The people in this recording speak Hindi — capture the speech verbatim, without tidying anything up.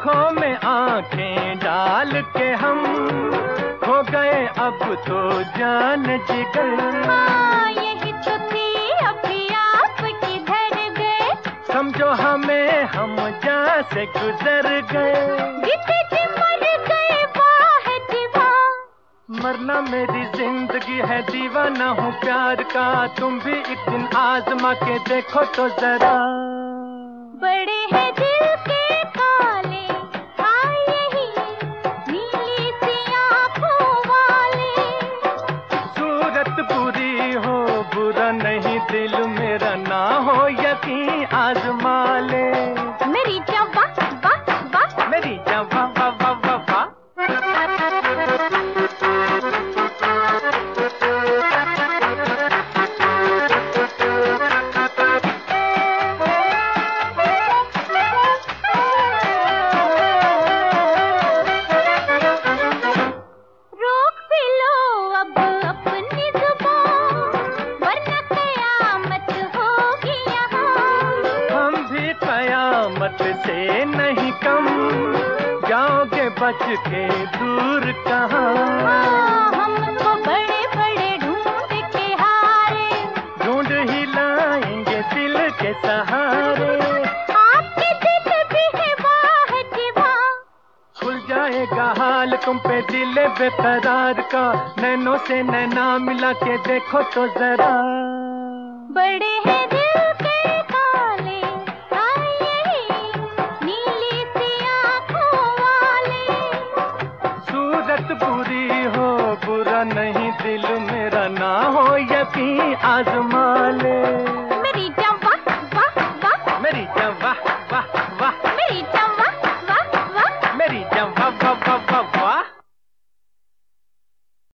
आँखों में आँखें डाल के हम हो गए अब तो जान जिगर। हाँ, यही तो थी अभी आप किधर गए। समझो हमें हम जहाँ से गुजर गए। जीते जी मर गए वाह दीवा। मरना मेरी जिंदगी है, दीवाना हूँ प्यार का। तुम भी एक दिन आजमा के देखो तो जरा। बड़े हैं दिल के काले, हाँ यही नीली सी आँखों वाले। सूरत बुरी हो बुरा नहीं, दिल मेरा ना हो यकीन आजमा ले। मेरी जवा वा वा, मेरी जवा वा वा वा वा। कयामत से नहीं कम, जाओगे बच के दूर कहाँ। हम तो बड़े बड़े ढूंढ के हारे, ढूंढ ही लाएंगे दिल के सहारे। आपके दिल भी है वाह दीवा। खुल जाएगा हाल तुम पे दिल बेकरार का, नैनों से नैना मिला के देखो तो जरा। बड़े हैं दिल के काले, हाँ यही नीली सी आँखों वाले। सूरत बुरी हो बुरा नहीं, दिल मेरा ना हो यकीन आजमा ले।